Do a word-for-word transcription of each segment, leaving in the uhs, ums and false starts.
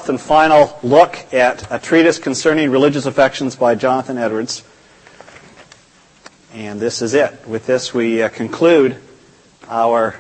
last and final look at a treatise concerning religious affections by Jonathan Edwards. And this is it. With this, we uh, conclude our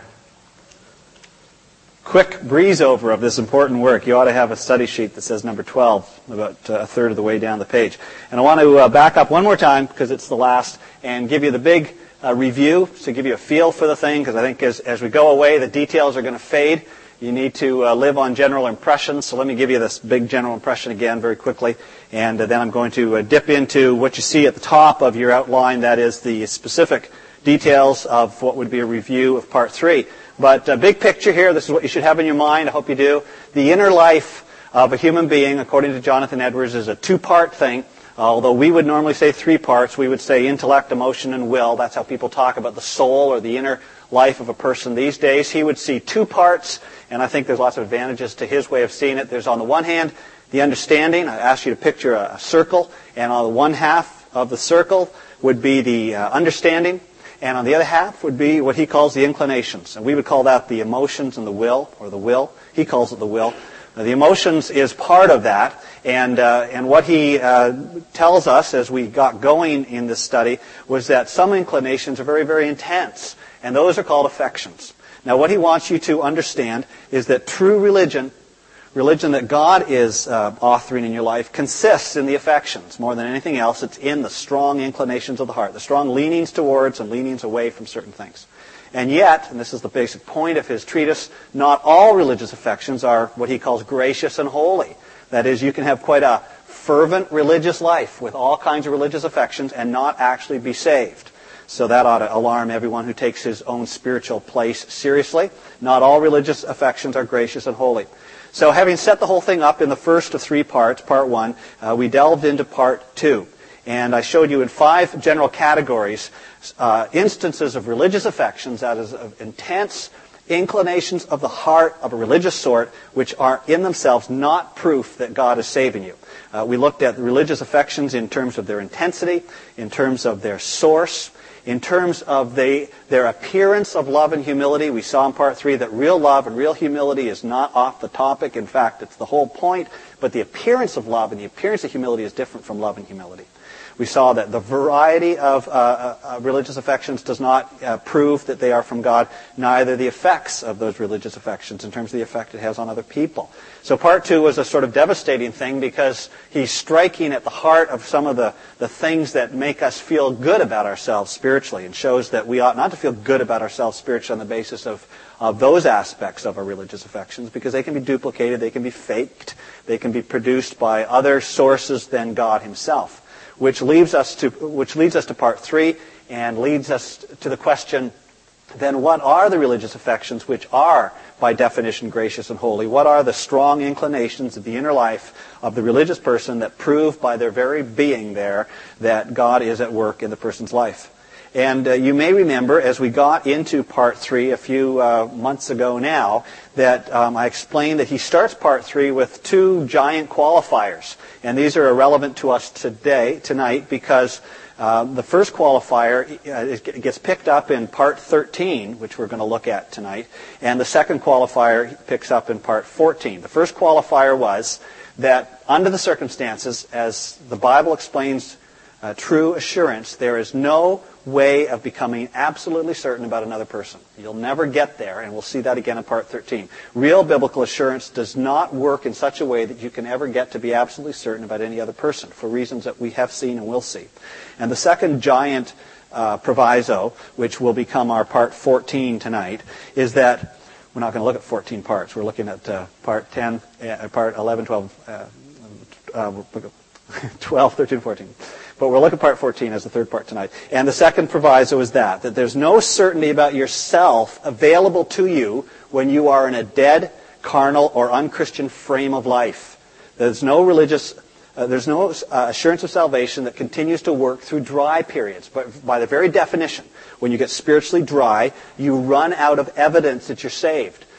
quick breeze over of this important work. You ought to have a study sheet that says number twelve, about uh, a third of the way down the page. And I want to uh, back up one more time, because it's the last, and give you the big uh, review to give you a feel for the thing, because I think as, as we go away, the details are going to fade. You need to uh, live on general impressions. So let me give you this big general impression again very quickly. And uh, then I'm going to uh, dip into what you see at the top of your outline. That is the specific details of what would be a review of part three. But uh, big picture here, this is what you should have in your mind. I hope you do. The inner life of a human being, according to Jonathan Edwards, is a two-part thing. Although we would normally say three parts, we would say intellect, emotion, and will. That's how people talk about the soul or the inner life of a person these days. He would see two parts, and I think there's lots of advantages to his way of seeing it. There's, on the one hand, the understanding. I asked you to picture a circle, and on the one half of the circle would be the uh, understanding, and on the other half would be what he calls the inclinations. And we would call that the emotions and the will, or the will. He calls it the will. Now, the emotions is part of that, and uh, and what he uh, tells us as we got going in this study was that some inclinations are very, very intense, and those are called affections. Now, what he wants you to understand is that true religion, religion that God is uh, authoring in your life, consists in the affections. More than anything else, it's in the strong inclinations of the heart, the strong leanings towards and leanings away from certain things. And yet, and this is the basic point of his treatise, not all religious affections are what he calls gracious and holy. That is, you can have quite a fervent religious life with all kinds of religious affections and not actually be saved. So that ought to alarm everyone who takes his own spiritual place seriously. Not all religious affections are gracious and holy. So having set the whole thing up in the first of three parts, part one, uh, we delved into part two. And I showed you in five general categories uh, instances of religious affections, that is, of intense inclinations of the heart of a religious sort, which are in themselves not proof that God is saving you. Uh, we looked at the religious affections in terms of their intensity, in terms of their source, in terms of the, their appearance of love and humility. We saw in part three that real love and real humility is not off the topic. In fact, it's the whole point. But the appearance of love and the appearance of humility is different from love and humility. We saw that the variety of uh, uh, religious affections does not uh, prove that they are from God, neither the effects of those religious affections in terms of the effect it has on other people. So part two was a sort of devastating thing because he's striking at the heart of some of the, the things that make us feel good about ourselves spiritually, and shows that we ought not to feel good about ourselves spiritually on the basis of, of those aspects of our religious affections, because they can be duplicated, they can be faked, they can be produced by other sources than God himself. Which leads us to which leads us to part three, and leads us to the question, then what are the religious affections which are, by definition, gracious and holy? What are the strong inclinations of the inner life of the religious person that prove by their very being there that God is at work in the person's life? And uh, you may remember, as we got into part three a few uh, months ago now, that um, I explained that he starts part three with two giant qualifiers. And these are irrelevant to us today, tonight, because uh, the first qualifier uh, it gets picked up in part thirteen, which we're going to look at tonight, and the second qualifier picks up in part fourteen. The first qualifier was that under the circumstances, as the Bible explains uh, true assurance, there is no way of becoming absolutely certain about another person. You'll never get there, and we'll see that again in part thirteen. Real biblical assurance does not work in such a way that you can ever get to be absolutely certain about any other person, for reasons that we have seen and will see. And the second giant uh, proviso, which will become our part fourteen tonight, is that we're not going to look at fourteen parts. We're looking at uh, part ten, uh, part eleven, twelve, uh, uh, twelve, thirteen, fourteen. But we'll look at part fourteen as the third part tonight. And the second proviso is that, that there's no certainty about yourself available to you when you are in a dead, carnal, or unchristian frame of life. There's no religious, uh, there's no uh, assurance of salvation that continues to work through dry periods. But by the very definition, when you get spiritually dry, you run out of evidence that you're saved.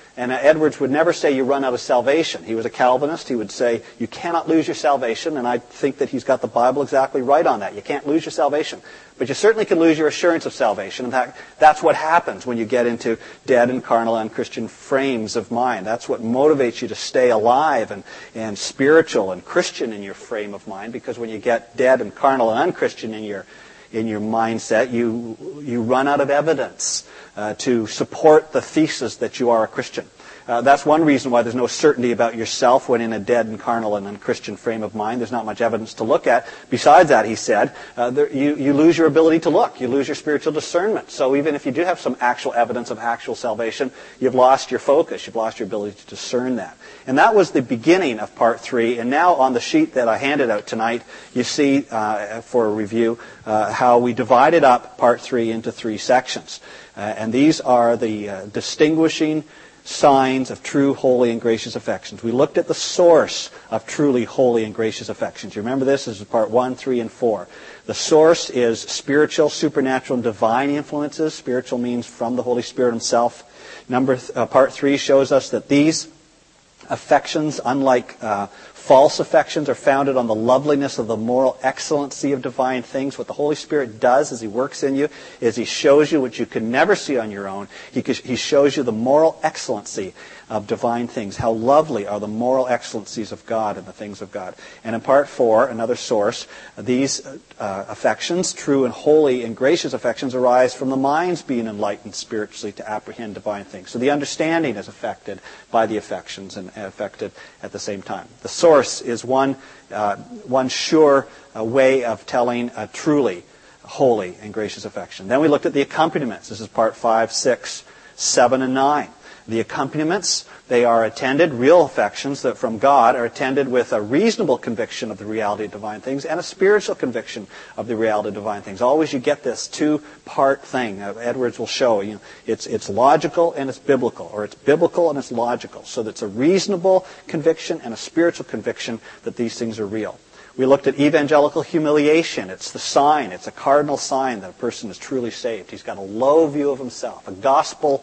And uh, Edwards would never say you run out of salvation. He was a Calvinist. He would say you cannot lose your salvation, and I think that he's got the Bible exactly right on that. You can't lose your salvation. But you certainly can lose your assurance of salvation. In fact, that's what happens when you get into dead and carnal and unchristian frames of mind. That's what motivates you to stay alive and, and spiritual and Christian in your frame of mind, because when you get dead and carnal and unchristian in your in your mindset, you you run out of evidence uh, to support the thesis that you are a Christian. Uh, that's one reason why there's no certainty about yourself when in a dead and carnal and unchristian frame of mind. There's not much evidence to look at. Besides that, he said, uh, there, you, you lose your ability to look. You lose your spiritual discernment. So even if you do have some actual evidence of actual salvation, you've lost your focus. You've lost your ability to discern that. And that was the beginning of part three. And now on the sheet that I handed out tonight, you see, uh, for a review, uh, how we divided up part three into three sections. Uh, and these are the uh, distinguishing signs of true, holy, and gracious affections. We looked at the source of truly holy and gracious affections. You remember this? This is part one, three, and four. The source is spiritual, supernatural, and divine influences. Spiritual means from the Holy Spirit himself. Number th- uh, part three shows us that these affections, unlike uh, false affections, are founded on the loveliness of the moral excellency of divine things. What the Holy Spirit does as he works in you is he shows you what you can never see on your own. He, he shows you the moral excellency of divine things. How lovely are the moral excellencies of God and the things of God. And in part four, another source, these uh, affections, true and holy and gracious affections, arise from the mind's being enlightened spiritually to apprehend divine things. So the understanding is affected by the affections and affected at the same time. The source is one, uh, one sure uh, way of telling a truly holy and gracious affection. Then we looked at the accompaniments. This is part five, six, seven, and nine. The accompaniments, they are attended, real affections that from God are attended with a reasonable conviction of the reality of divine things and a spiritual conviction of the reality of divine things. Always you get this two-part thing. Uh, Edwards will show you. It's, it's logical and it's biblical, or it's biblical and it's logical. So that's a reasonable conviction and a spiritual conviction that these things are real. We looked at evangelical humiliation. It's the sign, it's a cardinal sign that a person is truly saved. He's got a low view of himself, a gospel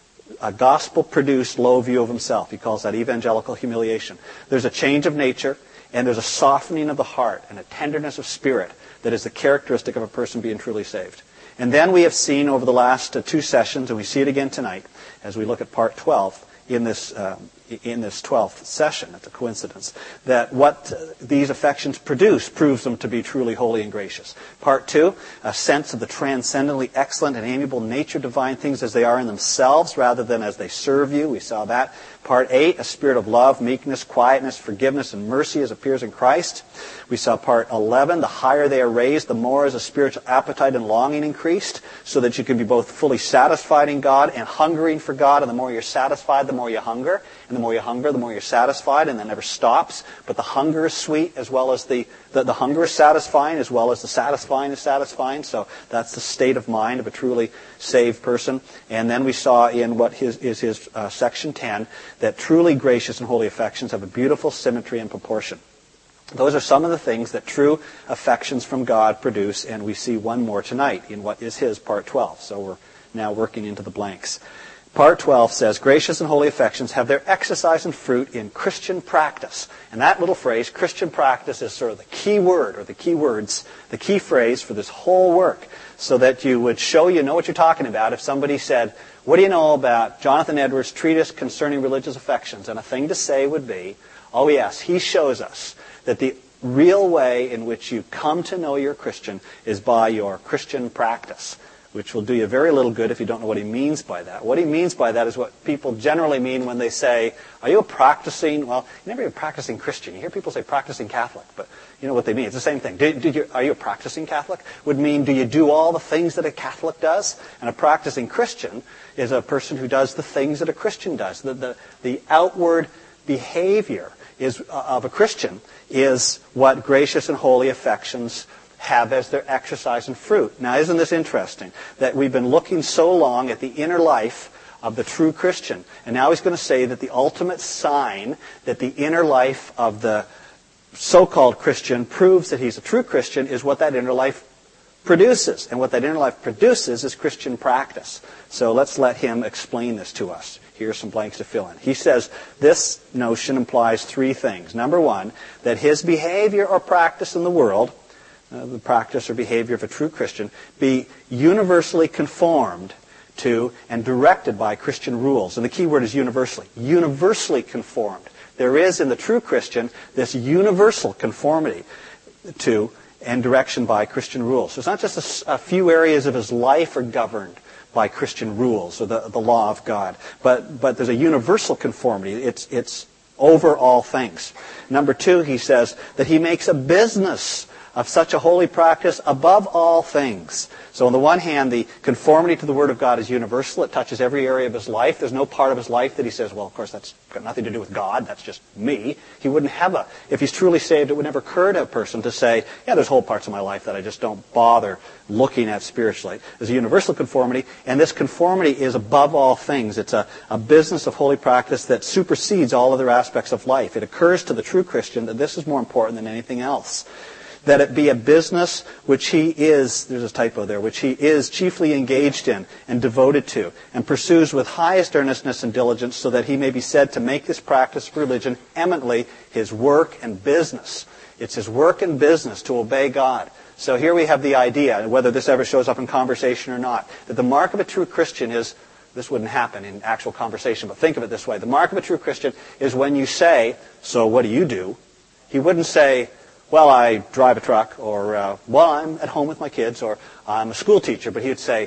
a gospel-produced low view of himself. He calls that evangelical humiliation. There's a change of nature, and there's a softening of the heart and a tenderness of spirit that is the characteristic of a person being truly saved. And then we have seen over the last uh, two sessions, and we see it again tonight, as we look at part twelve in this uh, in this twelfth session. It's a coincidence that what uh, these affections produce proves them to be truly holy and gracious. Part two, a sense of the transcendently excellent and amiable nature of divine things as they are in themselves rather than as they serve you. We saw that. Part eight, a spirit of love, meekness, quietness, forgiveness, and mercy as appears in Christ. We saw part eleven, the higher they are raised, the more is a spiritual appetite and longing increased, so that you can be both fully satisfied in God and hungering for God. And the more you're satisfied, the more you hunger. And the more you hunger, the more you're satisfied, and that never stops. But the hunger is sweet as well as the, the, the hunger is satisfying as well as the satisfying is satisfying. So that's the state of mind of a truly saved person. And then we saw in what his, is his uh, section ten, that truly gracious and holy affections have a beautiful symmetry and proportion. Those are some of the things that true affections from God produce, and we see one more tonight in what is his part twelve. So we're now working into the blanks. Part twelve says, gracious and holy affections have their exercise and fruit in Christian practice. And that little phrase, Christian practice, is sort of the key word, or the key words, the key phrase for this whole work, so that you would show you know what you're talking about if somebody said, what do you know about Jonathan Edwards' treatise concerning religious affections? And a thing to say would be, oh yes, he shows us that the real way in which you come to know you're a Christian is by your Christian practice, which will do you very little good if you don't know what he means by that. What he means by that is what people generally mean when they say, are you a practicing, well, you never hear practicing Christian. You hear people say practicing Catholic, but you know what they mean. It's the same thing. Did, did you, are you a practicing Catholic? Would mean, do you do all the things that a Catholic does? And a practicing Christian is a person who does the things that a Christian does. The, the, the outward behavior is uh, of a Christian is what gracious and holy affections have as their exercise and fruit. Now, isn't this interesting? That we've been looking so long at the inner life of the true Christian. And now he's going to say that the ultimate sign that the inner life of the so-called Christian proves that he's a true Christian is what that inner life produces. And what that inner life produces is Christian practice. So let's let him explain this to us. Here's some blanks to fill in. He says this notion implies three things. Number one, that his behavior or practice in the world, uh, the practice or behavior of a true Christian, be universally conformed to and directed by Christian rules. And the key word is universally. Universally conformed. There is in the true Christian this universal conformity to and direction by Christian rules. So it's not just a, a few areas of his life are governed by Christian rules or the, the law of God, but but there's a universal conformity. It's it's over all things. Number two, he says that he makes a business of such a holy practice above all things. So on the one hand, the conformity to the Word of God is universal. It touches every area of his life. There's no part of his life that he says, well, of course, that's got nothing to do with God. That's just me. He wouldn't have a, if he's truly saved, it would never occur to a person to say, yeah, there's whole parts of my life that I just don't bother looking at spiritually. There's a universal conformity, and this conformity is above all things. It's a, a business of holy practice that supersedes all other aspects of life. It occurs to the true Christian that this is more important than anything else. That it be a business which he is, there's a typo there, which he is chiefly engaged in and devoted to, and pursues with highest earnestness and diligence, so that he may be said to make this practice of religion eminently his work and business. It's his work and business to obey God. So here we have the idea, whether this ever shows up in conversation or not, that the mark of a true Christian is, this wouldn't happen in actual conversation, but think of it this way. The mark of a true Christian is when you say, so what do you do? He wouldn't say, well, I drive a truck, or, uh, well, I'm at home with my kids, or I'm a school teacher. But he would say,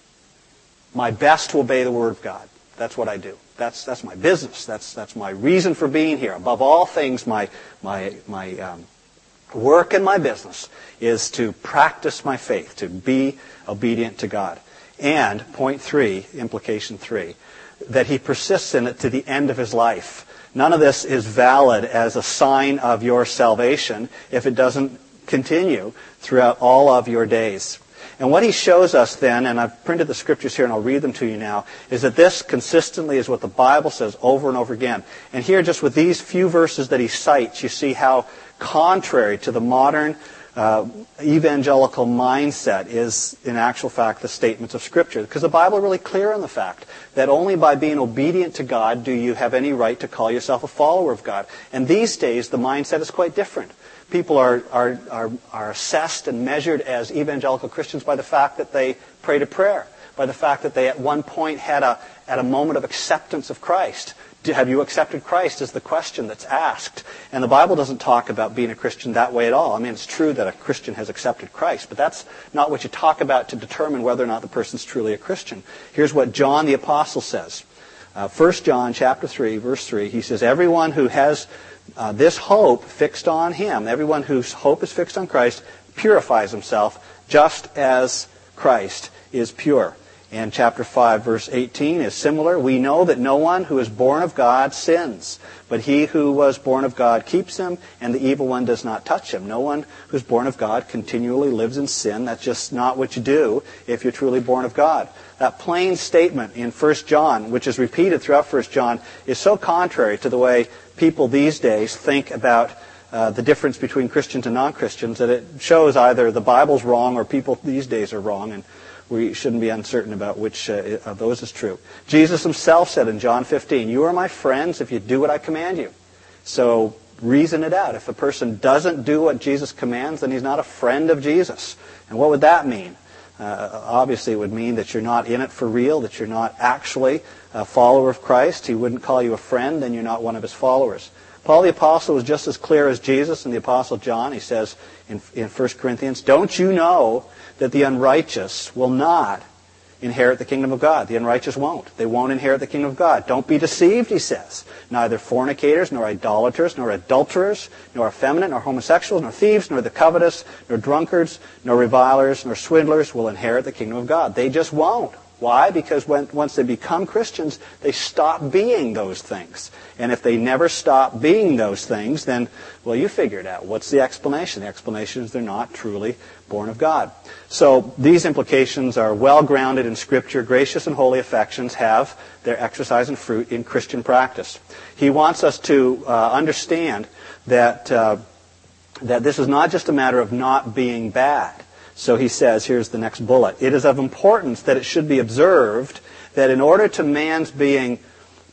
my best to obey the Word of God. That's what I do. That's that's my business. That's that's my reason for being here. Above all things, my my my um, work and my business is to practice my faith, to be obedient to God. And point three, implication three, that he persists in it to the end of his life. None of this is valid as a sign of your salvation if it doesn't continue throughout all of your days. And what he shows us then, and I've printed the scriptures here and I'll read them to you now, is that this consistently is what the Bible says over and over again. And here, just with these few verses that he cites, you see how contrary to the modern uh, evangelical mindset is, in actual fact, the statements of Scripture. Because the Bible is really clear on the fact that only by being obedient to God do you have any right to call yourself a follower of God. And these days, the mindset is quite different. People are, are, are, are assessed and measured as evangelical Christians by the fact that they prayed a prayer, by the fact that they at one point had a, had a moment of acceptance of Christ. Have you accepted Christ is the question that's asked. And the Bible doesn't talk about being a Christian that way at all. I mean, it's true that a Christian has accepted Christ, but that's not what you talk about to determine whether or not the person's truly a Christian. Here's what John the Apostle says. Uh, First John chapter three, verse three, he says, everyone who has uh, this hope fixed on him, everyone whose hope is fixed on Christ, purifies himself just as Christ is pure. And chapter five, verse eighteen is similar. We know that no one who is born of God sins, but he who was born of God keeps him, and the evil one does not touch him. No one who's born of God continually lives in sin. That's just not what you do if you're truly born of God. That plain statement in First John, which is repeated throughout First John, is so contrary to the way people these days think about uh, the difference between Christians and non-Christians that it shows either the Bible's wrong or people these days are wrong, and we shouldn't be uncertain about which uh, of those is true. Jesus himself said in John fifteen, you are my friends if you do what I command you. So reason it out. If a person doesn't do what Jesus commands, then he's not a friend of Jesus. And what would that mean? Uh, obviously, it would mean that you're not in it for real, that you're not actually a follower of Christ. He wouldn't call you a friend, then you're not one of his followers. Paul the Apostle was just as clear as Jesus and the Apostle John. He says in, in First Corinthians, don't you know that the unrighteous will not inherit the kingdom of God? The unrighteous won't. They won't inherit the kingdom of God. Don't be deceived, he says. Neither fornicators, nor idolaters, nor adulterers, nor effeminate, nor homosexuals, nor thieves, nor the covetous, nor drunkards, nor revilers, nor swindlers will inherit the kingdom of God. They just won't. Why? Because when, once they become Christians, they stop being those things. And if they never stop being those things, then, well, you figure it out. What's the explanation? The explanation is they're not truly born of God. So these implications are well grounded in Scripture. Gracious and holy affections have their exercise and fruit in Christian practice. He wants us to uh, understand that uh, that this is not just a matter of not being bad. So he says, here's the next bullet. It is of importance that it should be observed that in order to man's being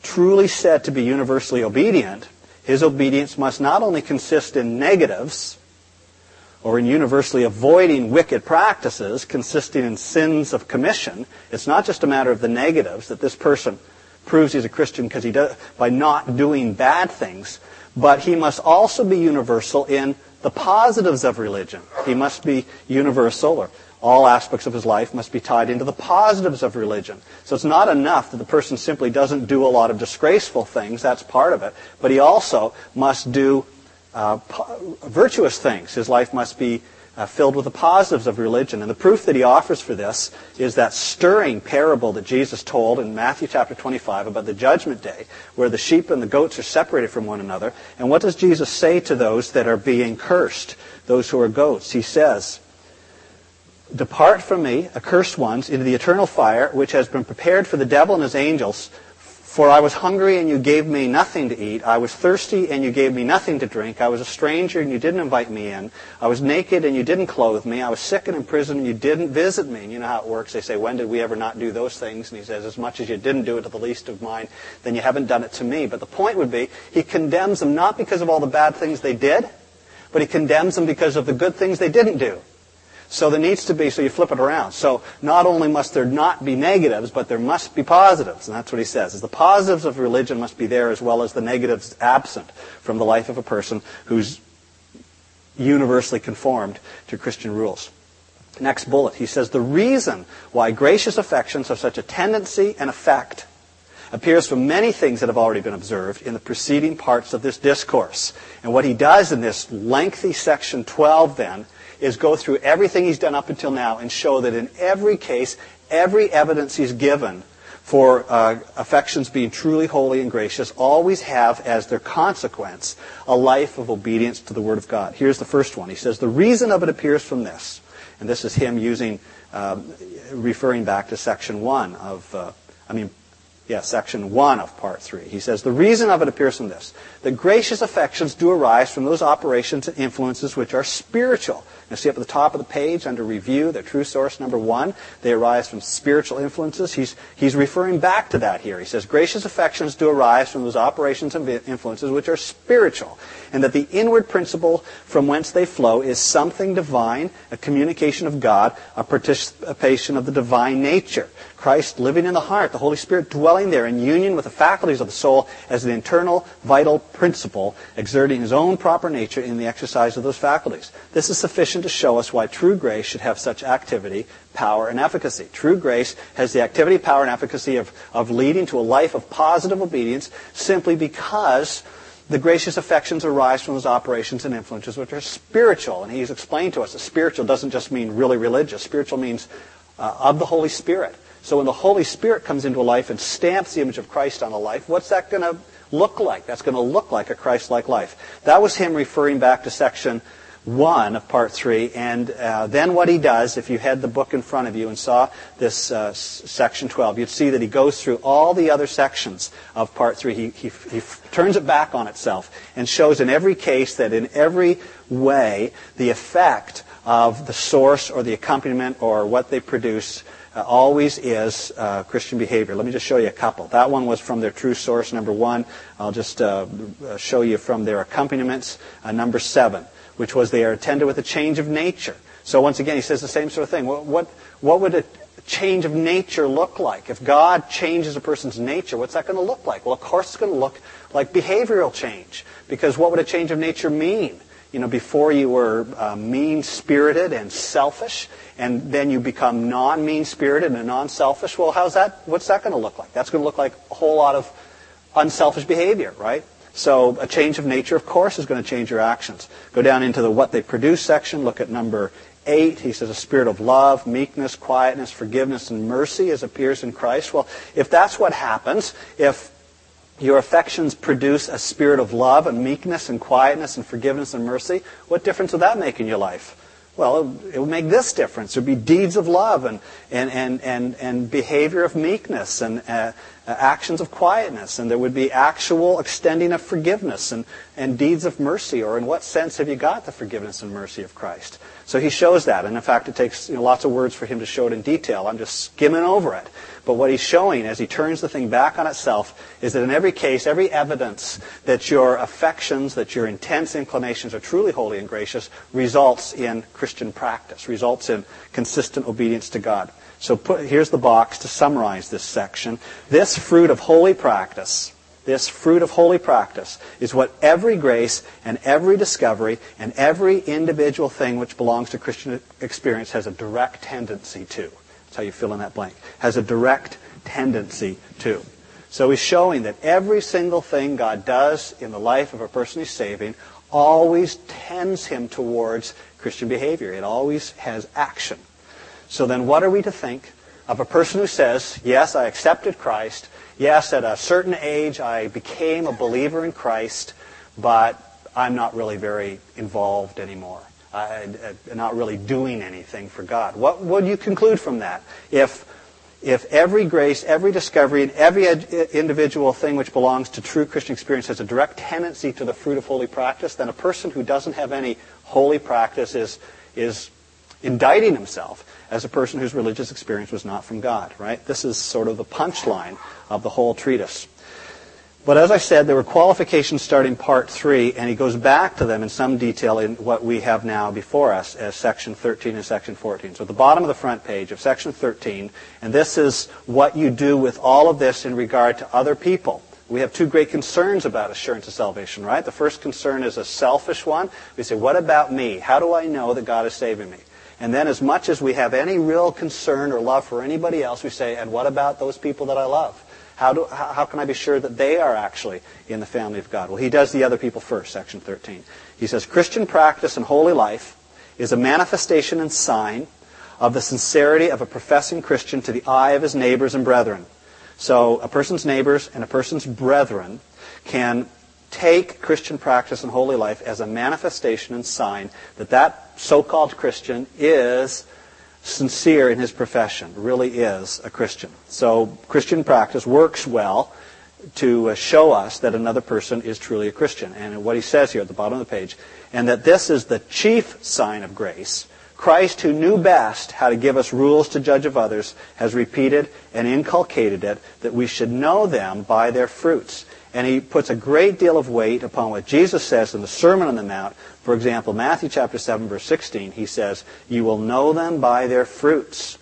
truly said to be universally obedient, his obedience must not only consist in negatives, or in universally avoiding wicked practices consisting in sins of commission. It's not just a matter of the negatives, that this person proves he's a Christian because he does, by not doing bad things, but he must also be universal in the positives of religion. He must be universal, or all aspects of his life must be tied into the positives of religion. So it's not enough that the person simply doesn't do a lot of disgraceful things, that's part of it, but he also must do Uh, po- virtuous things. His life must be uh, filled with the positives of religion. And the proof that he offers for this is that stirring parable that Jesus told in Matthew chapter twenty-five about the judgment day, where the sheep and the goats are separated from one another. And what does Jesus say to those that are being cursed, those who are goats? He says, "Depart from me, accursed ones, into the eternal fire, which has been prepared for the devil and his angels. For I was hungry, and you gave me nothing to eat. I was thirsty, and you gave me nothing to drink. I was a stranger, and you didn't invite me in. I was naked, and you didn't clothe me. I was sick and in prison, and you didn't visit me." And you know how it works. They say, "When did we ever not do those things?" And he says, "As much as you didn't do it to the least of mine, then you haven't done it to me." But the point would be, he condemns them not because of all the bad things they did, but he condemns them because of the good things they didn't do. So there needs to be, so you flip it around. So not only must there not be negatives, but there must be positives. And that's what he says, is the positives of religion must be there as well as the negatives absent from the life of a person who's universally conformed to Christian rules. Next bullet, he says, the reason why gracious affections have such a tendency and effect appears from many things that have already been observed in the preceding parts of this discourse. And what he does in this lengthy section twelve then is go through everything he's done up until now and show that in every case, every evidence he's given for uh, affections being truly holy and gracious always have as their consequence a life of obedience to the Word of God. Here's the first one. He says, the reason of it appears from this. And this is him using, um, referring back to section one of, uh, I mean, yeah, section one of part three. He says, the reason of it appears from this, that gracious affections do arise from those operations and influences which are spiritual. Now see up at the top of the page under review, the true source number one, they arise from spiritual influences. He's, he's referring back to that here. He says, gracious affections do arise from those operations and influences which are spiritual, and that the inward principle from whence they flow is something divine, a communication of God, a participation of the divine nature. Christ living in the heart, the Holy Spirit dwelling there in union with the faculties of the soul as the internal vital principle, exerting his own proper nature in the exercise of those faculties. This is sufficient to show us why true grace should have such activity, power, and efficacy. True grace has the activity, power, and efficacy of, of leading to a life of positive obedience simply because the gracious affections arise from those operations and influences which are spiritual. And he's explained to us that spiritual doesn't just mean really religious. Spiritual means uh, of the Holy Spirit. So when the Holy Spirit comes into a life and stamps the image of Christ on a life, what's that going to look like? That's going to look like a Christ-like life. That was him referring back to section one of part three. And uh, then what he does, if you had the book in front of you and saw this uh, s- section twelve, you'd see that he goes through all the other sections of part three. He, he, he f- turns it back on itself and shows in every case that in every way the effect of the source or the accompaniment or what they produce Uh, always is uh, Christian behavior. Let me just show you a couple. That one was from their true source, number one. I'll just uh, show you from their accompaniments, uh, number seven, which was they are attended with a change of nature. So once again, he says the same sort of thing. What, what, what would a change of nature look like? If God changes a person's nature, what's that going to look like? Well, of course it's going to look like behavioral change. Because what would a change of nature mean? You know, before you were uh, mean-spirited and selfish, and then you become non-mean-spirited and non-selfish. Well, how's that? What's that going to look like? That's going to look like a whole lot of unselfish behavior, right? So a change of nature, of course, is going to change your actions. Go down into the what they produce section. Look at number eight. He says a spirit of love, meekness, quietness, forgiveness, and mercy as appears in Christ. Well, if that's what happens, if your affections produce a spirit of love and meekness and quietness and forgiveness and mercy, what difference would that make in your life? Well, it would make this difference. It would be deeds of love and and and and, and behavior of meekness and uh, uh, actions of quietness, and there would be actual extending of forgiveness and, and deeds of mercy, or in what sense have you got the forgiveness and mercy of Christ? So he shows that, and in fact it takes you know, lots of words for him to show it in detail. I'm just skimming over it. But what he's showing as he turns the thing back on itself is that in every case, every evidence that your affections, that your intense inclinations are truly holy and gracious results in Christian practice, results in consistent obedience to God. So put, here's the box to summarize this section. This fruit of holy practice, this fruit of holy practice is what every grace and every discovery and every individual thing which belongs to Christian experience has a direct tendency to. That's how you fill in that blank. Has a direct tendency to. So he's showing that every single thing God does in the life of a person he's saving always tends him towards Christian behavior. It always has action. So then what are we to think of a person who says, yes, I accepted Christ. Yes, at a certain age I became a believer in Christ, but I'm not really very involved anymore. I'm not really doing anything for God. What would you conclude from that? If if every grace, every discovery, and every individual thing which belongs to true Christian experience has a direct tendency to the fruit of holy practice, then a person who doesn't have any holy practice is is indicting himself as a person whose religious experience was not from God, right? This is sort of the punchline of the whole treatise. But as I said, there were qualifications starting part three, and he goes back to them in some detail in what we have now before us as section thirteen and section fourteen. So at the bottom of the front page of section thirteen, and this is what you do with all of this in regard to other people. We have two great concerns about assurance of salvation, right? The first concern is a selfish one. We say, what about me? How do I know that God is saving me? And then as much as we have any real concern or love for anybody else, we say, and what about those people that I love? How do how, how can I be sure that they are actually in the family of God? Well, he does the other people first, section thirteen. He says, Christian practice and holy life is a manifestation and sign of the sincerity of a professing Christian to the eye of his neighbors and brethren. So a person's neighbors and a person's brethren can take Christian practice and holy life as a manifestation and sign that that so-called Christian is sincere in his profession, really is a Christian. So Christian practice works well to show us that another person is truly a Christian. And what he says here at the bottom of the page, and that this is the chief sign of grace. Christ, who knew best how to give us rules to judge of others, has repeated and inculcated it, that we should know them by their fruits. And he puts a great deal of weight upon what Jesus says in the Sermon on the Mount. For example, Matthew chapter seven, verse sixteen, he says, you will know them by their fruits.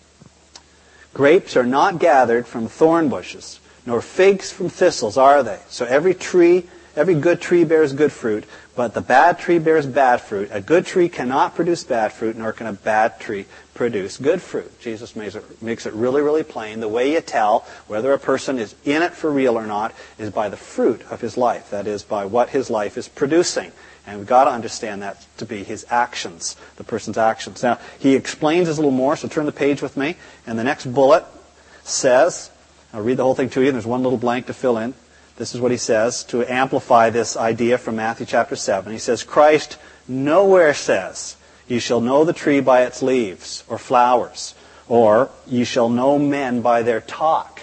Grapes are not gathered from thorn bushes, nor figs from thistles, are they? So every tree, every good tree bears good fruit, but the bad tree bears bad fruit. A good tree cannot produce bad fruit, nor can a bad tree produce good fruit. Jesus makes it, makes it really, really plain. The way you tell whether a person is in it for real or not is by the fruit of his life. That is, by what his life is producing. And we've got to understand that to be his actions, the person's actions. Now, he explains this a little more, so turn the page with me. And the next bullet says, I'll read the whole thing to you, and there's one little blank to fill in. This is what he says to amplify this idea from Matthew chapter seven. He says, Christ nowhere says, you shall know the tree by its leaves or flowers, or you shall know men by their talk.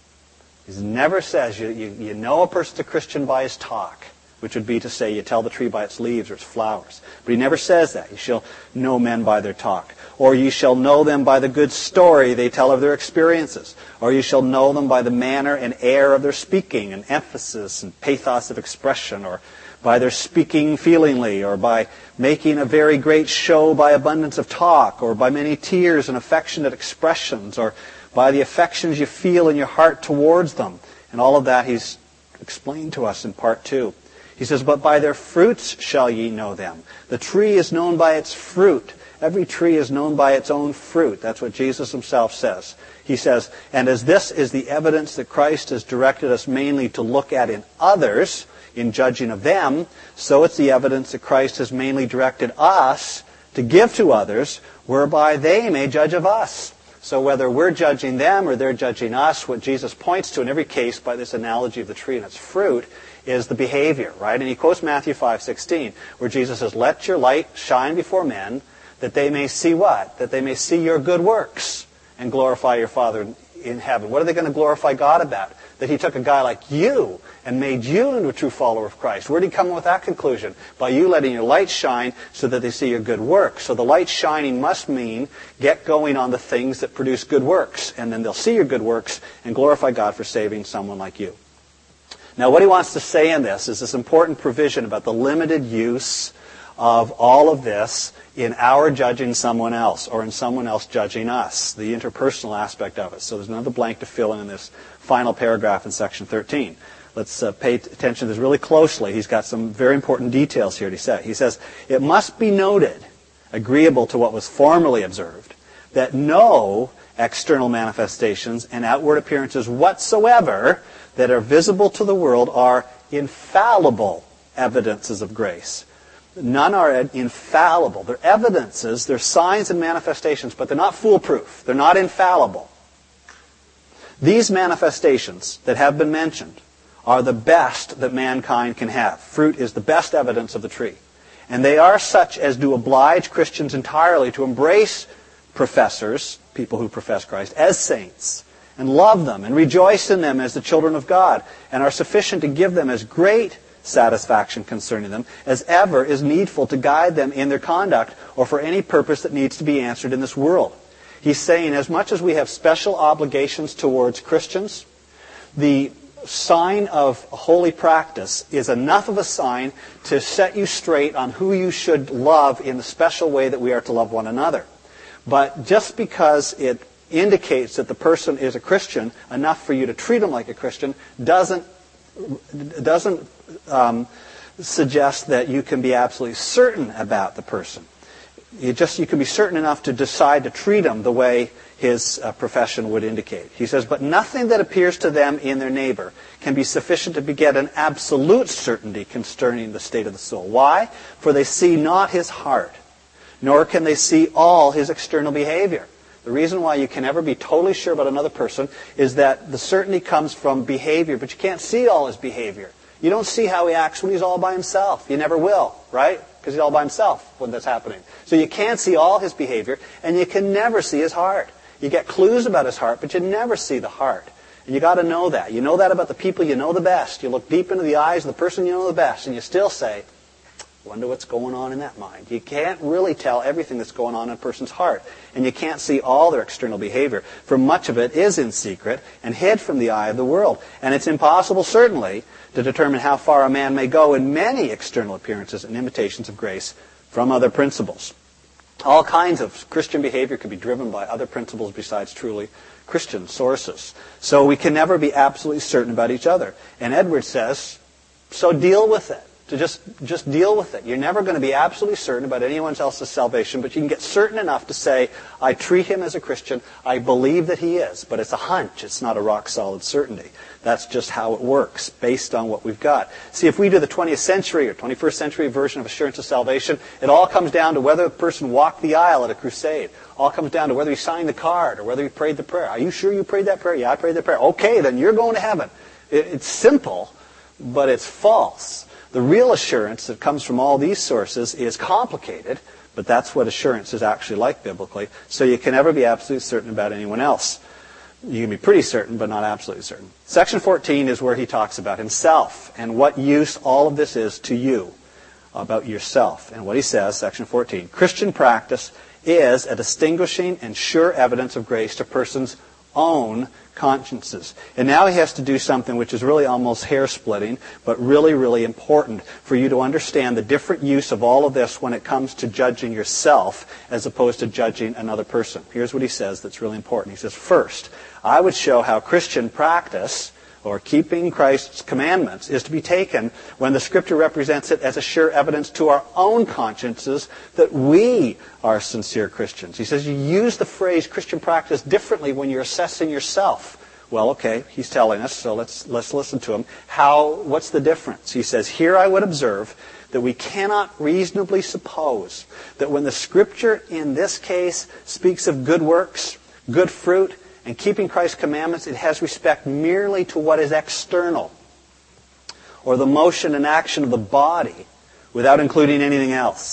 He never says you, you, you know a person's a Christian by his talk, which would be to say you tell the tree by its leaves or its flowers. But he never says that. You shall know men by their talk. Or you shall know them by the good story they tell of their experiences. Or you shall know them by the manner and air of their speaking, and emphasis and pathos of expression, or by their speaking feelingly, or by making a very great show by abundance of talk, or by many tears and affectionate expressions, or by the affections you feel in your heart towards them. And all of that he's explained to us in part two. He says, but by their fruits shall ye know them. The tree is known by its fruit. Every tree is known by its own fruit. That's what Jesus himself says. He says, and as this is the evidence that Christ has directed us mainly to look at in others, in judging of them, so it's the evidence that Christ has mainly directed us to give to others, whereby they may judge of us. So whether we're judging them or they're judging us, what Jesus points to in every case by this analogy of the tree and its fruit is the behavior, right? And he quotes Matthew five sixteen, where Jesus says, let your light shine before men, that they may see what? That they may see your good works and glorify your Father in heaven? What are they going to glorify God about? That he took a guy like you and made you into a true follower of Christ. Where did he come with that conclusion? By you letting your light shine so that they see your good works. So the light shining must mean get going on the things that produce good works. And then they'll see your good works and glorify God for saving someone like you. Now what he wants to say in this is this important provision about the limited use of all of this in our judging someone else or in someone else judging us, the interpersonal aspect of it. So there's another blank to fill in in this final paragraph in section thirteen. Let's uh, pay attention to this really closely. He's got some very important details here to say. He says, it must be noted, agreeable to what was formerly observed, that no external manifestations and outward appearances whatsoever that are visible to the world are infallible evidences of grace. None are infallible. They're evidences, they're signs and manifestations, but they're not foolproof. They're not infallible. These manifestations that have been mentioned are the best that mankind can have. Fruit is the best evidence of the tree. And they are such as do oblige Christians entirely to embrace professors, people who profess Christ, as saints, and love them, and rejoice in them as the children of God, and are sufficient to give them as great satisfaction concerning them as ever is needful to guide them in their conduct or for any purpose that needs to be answered in this world. He's saying as much as we have special obligations towards Christians, the sign of holy practice is enough of a sign to set you straight on who you should love in the special way that we are to love one another. But just because it indicates that the person is a Christian enough for you to treat them like a Christian doesn't doesn't um, suggest that you can be absolutely certain about the person. You just you can be certain enough to decide to treat him the way his uh, profession would indicate. He says, but nothing that appears to them in their neighbor can be sufficient to beget an absolute certainty concerning the state of the soul. Why? For they see not his heart, nor can they see all his external behavior. The reason why you can never be totally sure about another person is that the certainty comes from behavior, but you can't see all his behavior. You don't see how he acts when he's all by himself. You never will, right? Because he's all by himself when that's happening. So you can't see all his behavior, and you can never see his heart. You get clues about his heart, but you never see the heart. And you got to know that. You know that about the people you know the best. You look deep into the eyes of the person you know the best, and you still say, wonder what's going on in that mind. You can't really tell everything that's going on in a person's heart. And you can't see all their external behavior. For much of it is in secret and hid from the eye of the world. And it's impossible, certainly, to determine how far a man may go in many external appearances and imitations of grace from other principles. All kinds of Christian behavior can be driven by other principles besides truly Christian sources. So we can never be absolutely certain about each other. And Edwards says, so deal with it. To just, just deal with it. You're never going to be absolutely certain about anyone else's salvation, but you can get certain enough to say, I treat him as a Christian, I believe that he is, but it's a hunch, it's not a rock-solid certainty. That's just how it works, based on what we've got. See, if we do the twentieth century or twenty-first century version of assurance of salvation, it all comes down to whether the person walked the aisle at a crusade. All comes down to whether he signed the card or whether he prayed the prayer. Are you sure you prayed that prayer? Yeah, I prayed that prayer. Okay, then you're going to heaven. It, it's simple, but it's false. The real assurance that comes from all these sources is complicated, but that's what assurance is actually like biblically. So you can never be absolutely certain about anyone else. You can be pretty certain, but not absolutely certain. Section fourteen is where he talks about himself and what use all of this is to you, about yourself. And what he says, section fourteen, Christian practice is a distinguishing and sure evidence of grace to persons' own consciences. And now he has to do something which is really almost hair-splitting, but really, really important for you to understand the different use of all of this when it comes to judging yourself as opposed to judging another person. Here's what he says that's really important. He says, first, I would show how Christian practice, or keeping Christ's commandments, is to be taken when the Scripture represents it as a sure evidence to our own consciences that we are sincere Christians. He says you use the phrase Christian practice differently when you're assessing yourself. Well, okay, he's telling us, so let's let's listen to him. How? What's the difference? He says, here I would observe that we cannot reasonably suppose that when the Scripture in this case speaks of good works, good fruit, and keeping Christ's commandments, it has respect merely to what is external, or the motion and action of the body, without including anything else.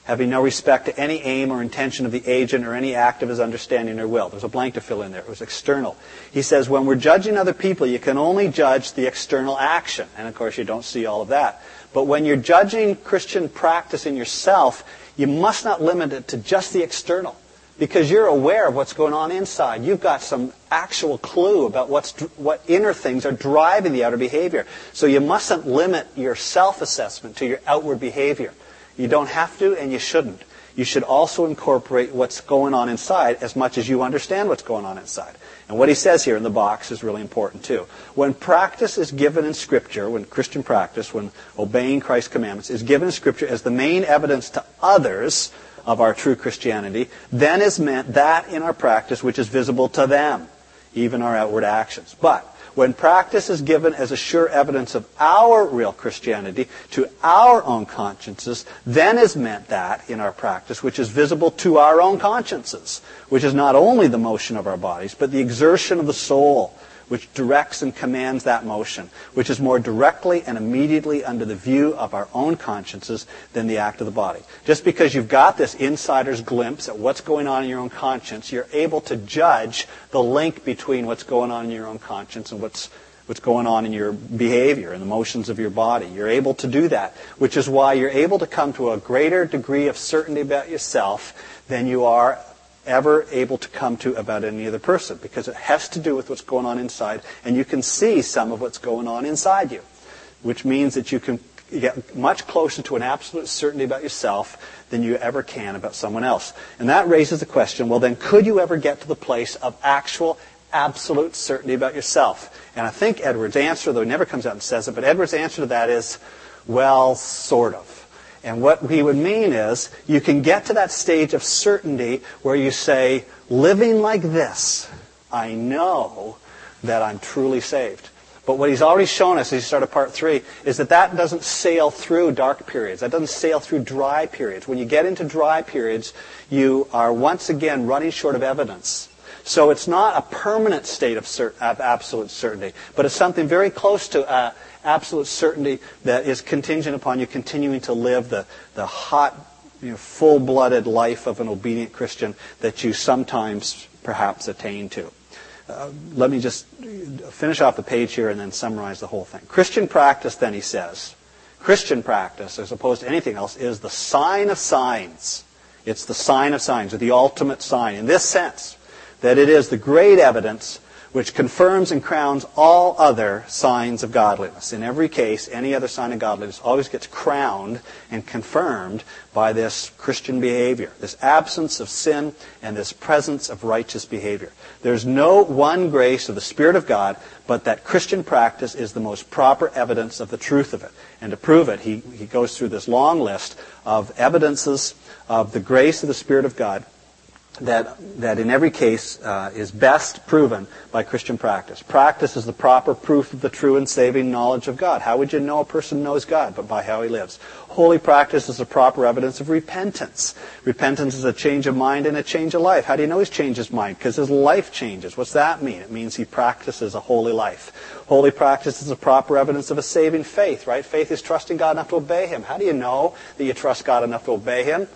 having no respect to any aim or intention of the agent or any act of his understanding or will. There's a blank to fill in there. It was external. He says, when we're judging other people, you can only judge the external action. And of course, you don't see all of that. But when you're judging Christian practice in yourself, you must not limit it to just the external. Because you're aware of what's going on inside. You've got some actual clue about what's what inner things are driving the outer behavior. So you mustn't limit your self-assessment to your outward behavior. You don't have to, and you shouldn't. You should also incorporate what's going on inside as much as you understand what's going on inside. And what he says here in the box is really important too. When practice is given in Scripture, when Christian practice, when obeying Christ's commandments is given in Scripture as the main evidence to others of our true Christianity, then is meant that in our practice which is visible to them, even our outward actions. But when practice is given as a sure evidence of our real Christianity to our own consciences, then is meant that in our practice which is visible to our own consciences, which is not only the motion of our bodies, but the exertion of the soul, which directs and commands that motion, which is more directly and immediately under the view of our own consciences than the act of the body. Just because you've got this insider's glimpse at what's going on in your own conscience, you're able to judge the link between what's going on in your own conscience and what's what's going on in your behavior and the motions of your body. You're able to do that, which is why you're able to come to a greater degree of certainty about yourself than you are ever able to come to about any other person, because it has to do with what's going on inside, and you can see some of what's going on inside you, which means that you can get much closer to an absolute certainty about yourself than you ever can about someone else. And that raises the question, well then, could you ever get to the place of actual absolute certainty about yourself? And I think Edwards' answer, though he never comes out and says it, but Edwards' answer to that is, well, sort of. And what he would mean is, you can get to that stage of certainty where you say, living like this, I know that I'm truly saved. But what he's already shown us, as he started part three, is that that doesn't sail through dark periods. That doesn't sail through dry periods. When you get into dry periods, you are once again running short of evidence. So it's not a permanent state of, cert- of absolute certainty, but it's something very close to uh, absolute certainty that is contingent upon you continuing to live the, the hot, you know, full-blooded life of an obedient Christian that you sometimes perhaps attain to. Uh, let me just finish off the page here and then summarize the whole thing. Christian practice, then, he says, Christian practice, as opposed to anything else, is the sign of signs. It's the sign of signs, or the ultimate sign, in this sense, that it is the great evidence which confirms and crowns all other signs of godliness. In every case, any other sign of godliness always gets crowned and confirmed by this Christian behavior, this absence of sin and this presence of righteous behavior. There's no one grace of the Spirit of God, but that Christian practice is the most proper evidence of the truth of it. And to prove it, he, he goes through this long list of evidences of the grace of the Spirit of God that that in every case uh, is best proven by Christian practice. Practice is the proper proof of the true and saving knowledge of God. How would you know a person knows God? But by how he lives. Holy practice is the proper evidence of repentance. Repentance is a change of mind and a change of life. How do you know he's changed his mind? Because his life changes. What's that mean? It means he practices a holy life. Holy practice is the proper evidence of a saving faith, right? Faith is trusting God enough to obey him. How do you know that you trust God enough to obey him?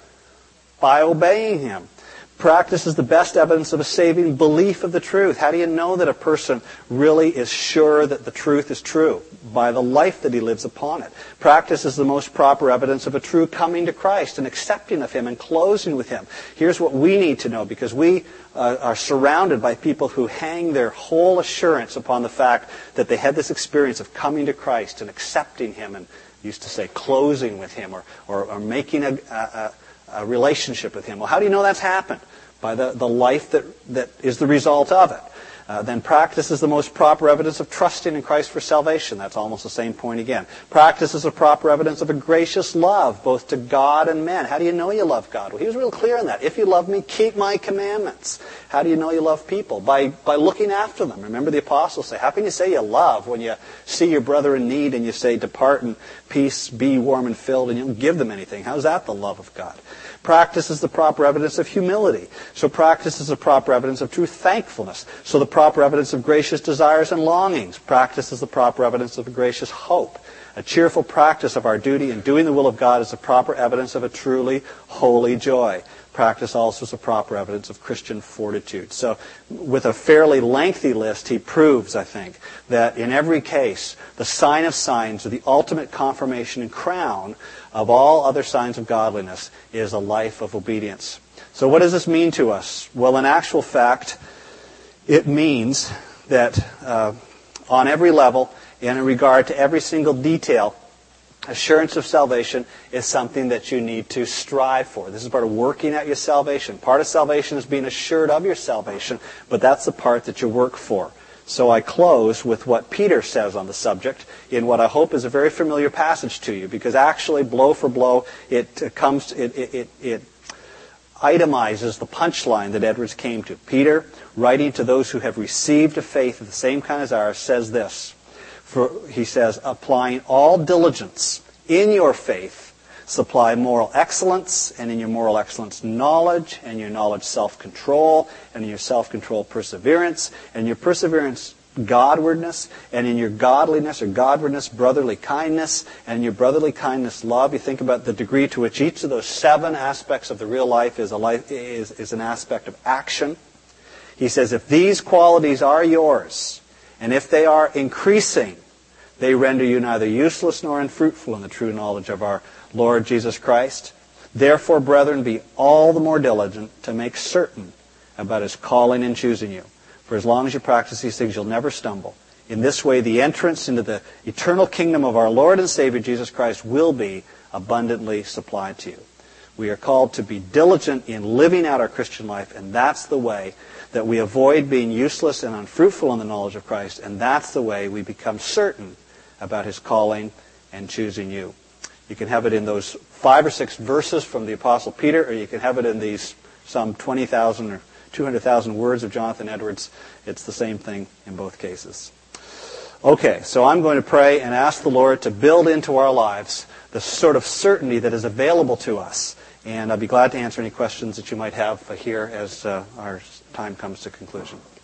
By obeying him. Practice is the best evidence of a saving belief of the truth. How do you know that a person really is sure that the truth is true? By the life that he lives upon it. Practice is the most proper evidence of a true coming to Christ and accepting of him and closing with him. Here's what we need to know, because we uh, are surrounded by people who hang their whole assurance upon the fact that they had this experience of coming to Christ and accepting him, and used to say closing with him, or, or, or making a... a, a a relationship with him. Well, how do you know that's happened? By the, the life that, that is the result of it. Uh, then practice is the most proper evidence of trusting in Christ for salvation. That's almost the same point again. Practice is a proper evidence of a gracious love, both to God and men. How do you know you love God? Well, he was real clear on that. If you love me, keep my commandments. How do you know you love people? By, by looking after them. Remember the apostles say, how can you say you love when you see your brother in need and you say, depart in peace, be warm and filled, and you don't give them anything? How's that the love of God? Practice is the proper evidence of humility. So practice is the proper evidence of true thankfulness. So the proper evidence of gracious desires and longings. Practice is the proper evidence of a gracious hope. A cheerful practice of our duty in doing the will of God is the proper evidence of a truly holy joy. Practice also is a proper evidence of Christian fortitude. So with a fairly lengthy list, he proves, I think, that in every case, the sign of signs, or the ultimate confirmation and crown of all other signs of godliness, is a life of obedience. So what does this mean to us? Well, in actual fact, it means that uh, on every level, and in regard to every single detail, assurance of salvation is something that you need to strive for. This is part of working at your salvation. Part of salvation is being assured of your salvation, but that's the part that you work for. So I close with what Peter says on the subject in what I hope is a very familiar passage to you, because actually, blow for blow, it comes, it, it, it, it itemizes the punchline that Edwards came to. Peter, writing to those who have received a faith of the same kind as ours, says this. For, he says, applying all diligence in your faith, supply moral excellence, and in your moral excellence knowledge, and your knowledge self-control, and in your self-control perseverance, and your perseverance godwardness, and in your godliness or godwardness brotherly kindness, and in your brotherly kindness love. You think about the degree to which each of those seven aspects of the real life is, a life, is, is an aspect of action. He says, if these qualities are yours, and if they are increasing, they render you neither useless nor unfruitful in the true knowledge of our Lord Jesus Christ. Therefore, brethren, be all the more diligent to make certain about His calling and choosing you. For as long as you practice these things, you'll never stumble. In this way, the entrance into the eternal kingdom of our Lord and Savior Jesus Christ will be abundantly supplied to you. We are called to be diligent in living out our Christian life, and that's the way that we avoid being useless and unfruitful in the knowledge of Christ, and that's the way we become certain about His calling and choosing you. You can have it in those five or six verses from the Apostle Peter, or you can have it in these some twenty thousand or two hundred thousand words of Jonathan Edwards. It's the same thing in both cases. Okay, so I'm going to pray and ask the Lord to build into our lives the sort of certainty that is available to us. And I'll be glad to answer any questions that you might have here as uh, our time comes to conclusion.